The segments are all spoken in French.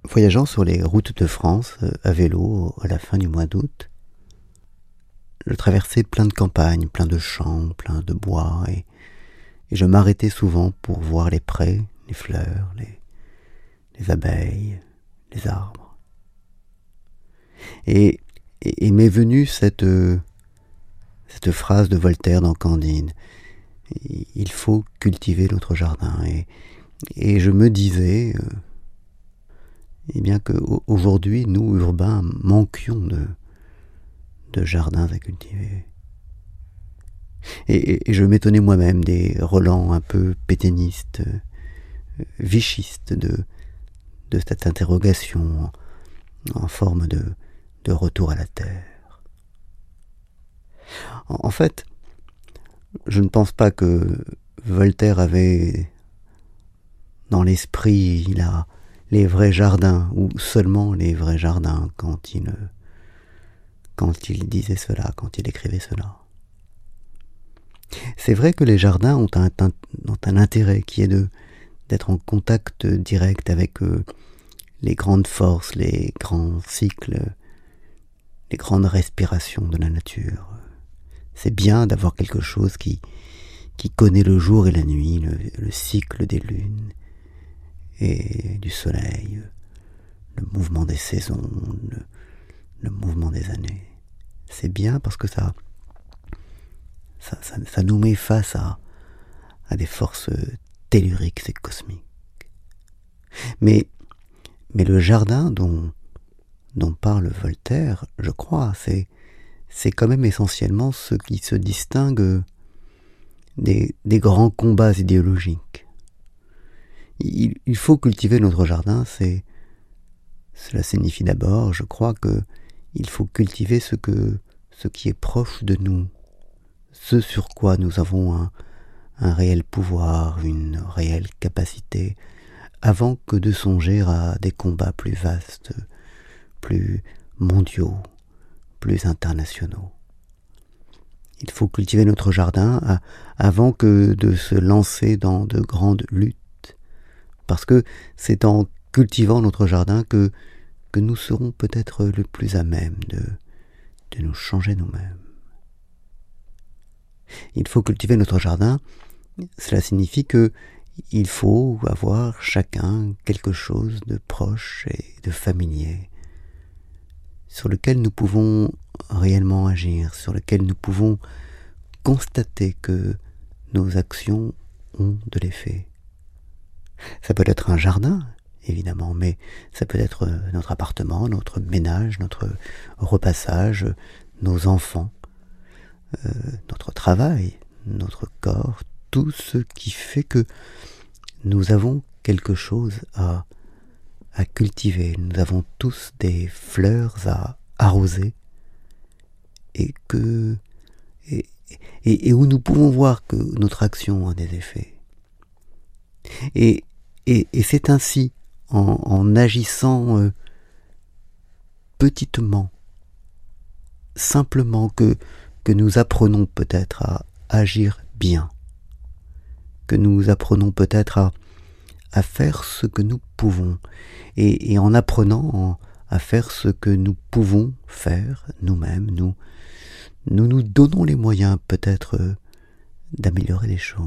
Voyageant sur les routes de France à vélo à la fin du mois d'août, je traversais plein de campagnes, plein de champs, plein de bois, et je m'arrêtais souvent pour voir les prés, les fleurs, les abeilles, les arbres. Et m'est venue cette phrase de Voltaire dans Candide: il faut cultiver notre jardin. Et je me disais eh bien qu'aujourd'hui, nous, urbains, manquions de jardins à cultiver. Et je m'étonnais moi-même des relents un peu pétainistes, vichistes de cette interrogation en forme de retour à la terre. En fait, je ne pense pas que Voltaire avait dans l'esprit les vrais jardins, ou seulement les vrais jardins, quand il disait cela, quand il écrivait cela. C'est vrai que les jardins ont un intérêt qui est d'être en contact direct avec les grandes forces, les grands cycles, les grandes respirations de la nature. C'est bien d'avoir quelque chose qui connaît le jour et la nuit, le cycle des lunes et du soleil, le mouvement des saisons, le mouvement des années. C'est bien parce que ça nous met face à des forces telluriques et cosmiques. Mais le jardin dont parle Voltaire, je crois, c'est quand même essentiellement ce qui se distingue des grands combats idéologiques. Il faut cultiver notre jardin, cela signifie d'abord, je crois, que il faut cultiver ce qui est proche de nous, ce sur quoi nous avons un réel pouvoir, une réelle capacité, avant que de songer à des combats plus vastes, plus mondiaux, plus internationaux. Il faut cultiver notre jardin avant que de se lancer dans de grandes luttes, parce que c'est en cultivant notre jardin que nous serons peut-être le plus à même de nous changer nous-mêmes. Il faut cultiver notre jardin, cela signifie que il faut avoir chacun quelque chose de proche et de familier, sur lequel nous pouvons réellement agir, sur lequel nous pouvons constater que nos actions ont de l'effet. Ça peut être un jardin, évidemment, mais ça peut être notre appartement, notre ménage, notre repassage, nos enfants, notre travail, notre corps, tout ce qui fait que nous avons quelque chose à cultiver. Nous avons tous des fleurs à arroser et où nous pouvons voir que notre action a des effets. Et c'est ainsi, en agissant petitement, simplement, que nous apprenons peut-être à agir bien, que nous apprenons peut-être à faire ce que nous pouvons, et en apprenant à faire ce que nous pouvons faire nous-mêmes, nous donnons les moyens peut-être d'améliorer les choses.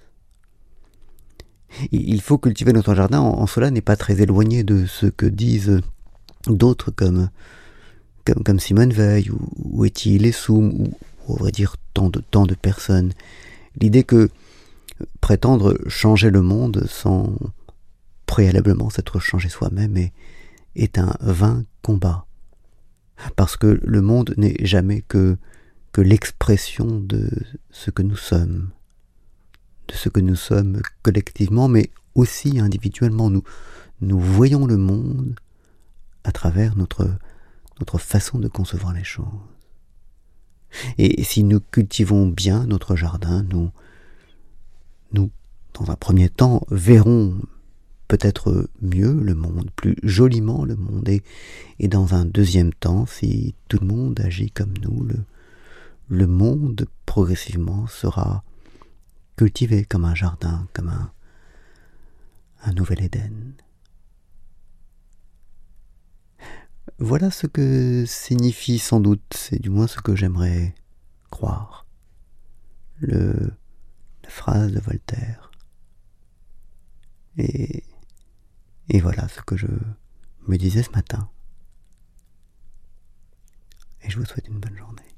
Il faut cultiver notre jardin, en cela n'est pas très éloigné de ce que disent d'autres comme Simone Veil ou Étienne Lessoum, ou on va dire tant de personnes. L'idée que prétendre changer le monde sans préalablement s'être changé soi-même est un vain combat, parce que le monde n'est jamais que l'expression de ce que nous sommes, de ce que nous sommes collectivement, mais aussi individuellement. Nous voyons le monde à travers notre façon de concevoir les choses. Et si nous cultivons bien notre jardin, nous, dans un premier temps, verrons peut-être mieux le monde, plus joliment le monde, et dans un deuxième temps, si tout le monde agit comme nous, le monde progressivement sera cultivé comme un jardin, comme un nouvel Éden. voilà ce que signifie sans doute, c'est du moins ce que j'aimerais croire, la phrase de Voltaire. Et voilà ce que je me disais ce matin. Et je vous souhaite une bonne journée.